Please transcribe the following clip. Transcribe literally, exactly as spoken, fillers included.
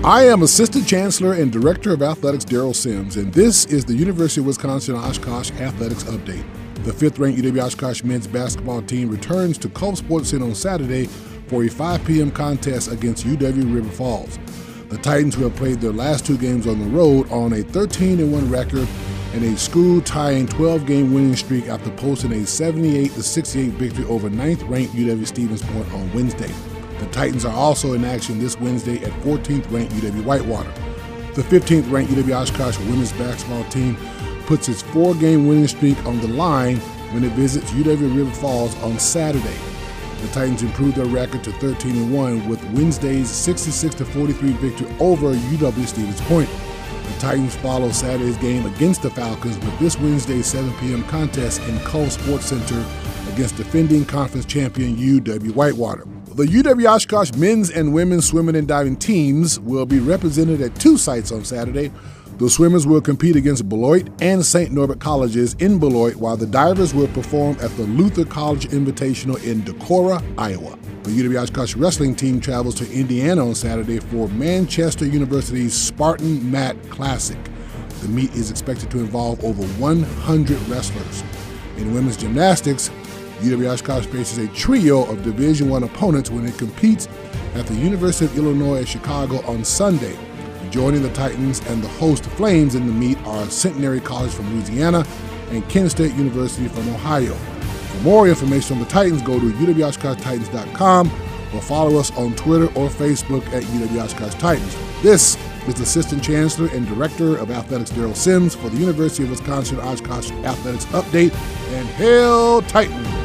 I am Assistant Chancellor and Director of Athletics Daryl Sims, and this is the University of Wisconsin-Oshkosh Athletics Update. The fifth-ranked U W Oshkosh men's basketball team returns to Cove Sports Center on Saturday for a five p.m. contest against U W River Falls. The Titans, who have played their last two games on the road, are on a thirteen and one record and a school-tying twelve-game winning streak after posting a seventy-eight to sixty-eight victory over ninth-ranked U W Stevens Point on Wednesday. The Titans are also in action this Wednesday at fourteenth-ranked U W Whitewater. The fifteenth-ranked U W Oshkosh women's basketball team puts its four-game winning streak on the line when it visits U W River Falls on Saturday. The Titans improved their record to thirteen and one with Wednesday's sixty-six to forty-three victory over U W Stevens Point. The Titans follow Saturday's game against the Falcons with this Wednesday's seven p.m. contest in Cove Sports Center against defending conference champion U W Whitewater. The U W Oshkosh men's and women's swimming and diving teams will be represented at two sites on Saturday. The swimmers will compete against Beloit and Saint Norbert colleges in Beloit, while the divers will perform at the Luther College Invitational in Decorah, Iowa. The U W Oshkosh wrestling team travels to Indiana on Saturday for Manchester University's Spartan Mat Classic. The meet is expected to involve over one hundred wrestlers. In women's gymnastics, U W Oshkosh faces a trio of Division I opponents when it competes at the University of Illinois at Chicago on Sunday. Joining the Titans and the host Flames in the meet are Centenary College from Louisiana and Kent State University from Ohio. For more information on the Titans, go to U W Oshkosh Titans dot com or follow us on Twitter or Facebook at U W Oshkosh Titans. This is Assistant Chancellor and Director of Athletics Daryl Sims for the University of Wisconsin-Oshkosh Athletics Update, and Hail Titans!